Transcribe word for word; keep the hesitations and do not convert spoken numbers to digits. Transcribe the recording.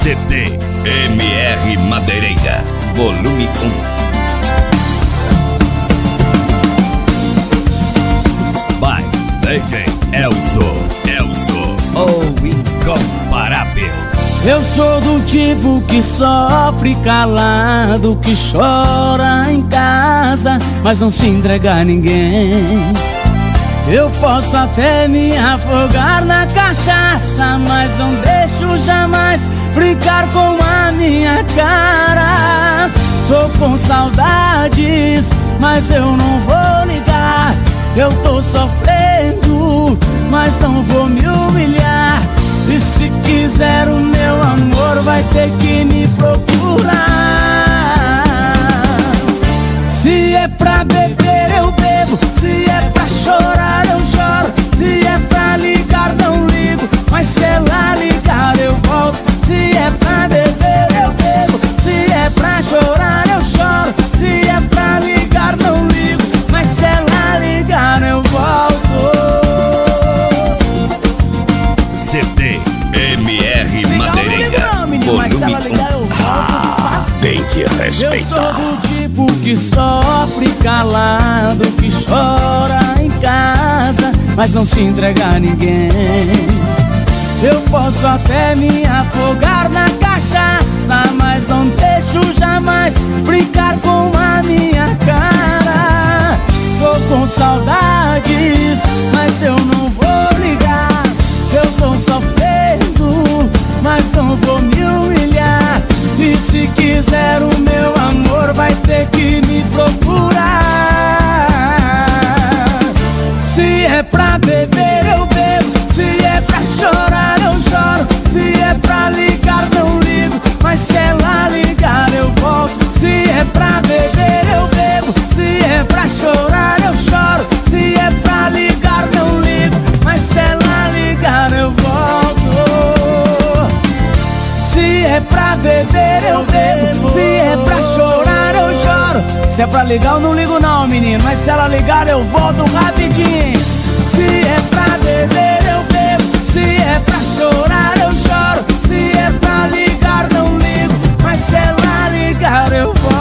C D M R Madeireira, volume um. By D J Elzo, Elzo, o incomparável. Eu sou do tipo que sofre calado, que chora em casa, mas não se entrega a ninguém. Eu posso até me afogar na cachaça, mas não deixo jamais brincar com a minha cara. Tô com saudades, mas eu não vou ligar. Eu tô sofrendo, mas não vou me humilhar. E se quiser o meu amor, vai ter que me procurar. Se é pra beber, eu bebo. Se é pra chorar, eu choro. Se é pra ligar, não ligo. Mas se ela ligar, eu volto. Se é pra beber, eu bebo. Se é pra chorar, eu choro. Se é pra ligar, não ligo. Mas se ela ligar, eu volto. C D M R Madeireira, volume um. Ah, tem que respeitar. Eu sou do tipo que sofre calado, que chora em casa, mas não se entrega a ninguém. Eu posso até me afogar na cachaça, mas não deixo jamais brincar com a minha cara. Tô com saudades, mas eu não vou ligar. Eu tô sofrendo, mas não vou me humilhar. E se quiser o meu amor, vai ter que me procurar. Se é pra beber, eu bebo. Se é pra chorar, eu choro. Se é pra ligar, não ligo. Mas se ela ligar, eu volto. Se é pra beber, eu bebo. Se é pra chorar, eu choro. Se é pra ligar, não ligo. Mas se ela ligar, eu volto. Se é pra beber, eu bebo. Se é pra chorar, eu choro. Se é pra ligar, eu não ligo não, menino. Mas se ela ligar, eu volto rapidinho. Se é pra beber, eu bebo. Se é pra chorar, eu choro. Se é pra ligar, não ligo. Mas se ela ligar, eu volto.